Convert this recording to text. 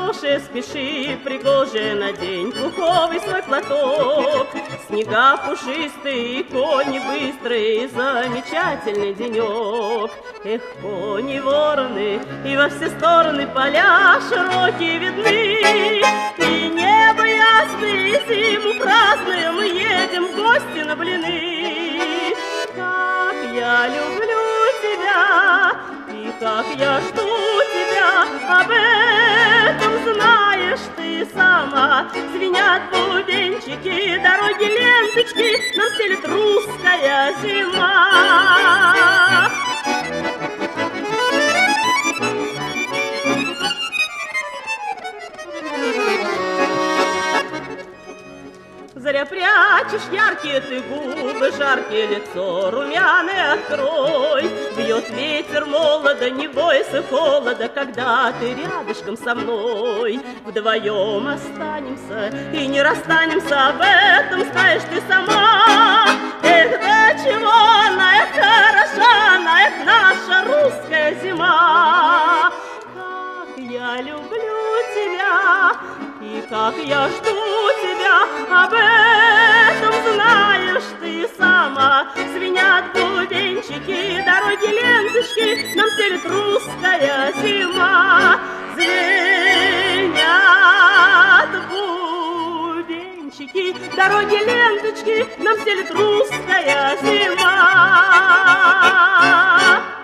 хорошее, спеши, пригожее, надень пуховый свой платок. Снега пушистые, кони быстрые, замечательный денек. Эх, кони вороны, и во все стороны поля широкие видны. И небо ясное, и зиму праздную мы едем в гости на блины. Как я люблю тебя, и как я жду тебя, об этом знаешь ты сама. Звенят бубенчики, дороги ленточки, нам стелет русская зима. Заря прячешь яркие ты губы, жаркие лицо, румяное открой. Бьет ветер молодо, не бойся холода, когда ты рядышком со мной. Вдвоем останемся и не расстанемся, об этом знаешь ты сама. Эх, до чего она, эх, хороша она, эх, наша русская зима. Как я люблю тебя, и как я жду тебя, об этом знаешь ты сама. Звенят бубенчики, дороги ленточки, нам стелет русская зима. Звенят бубенчики, дороги ленточки, нам стелет русская зима.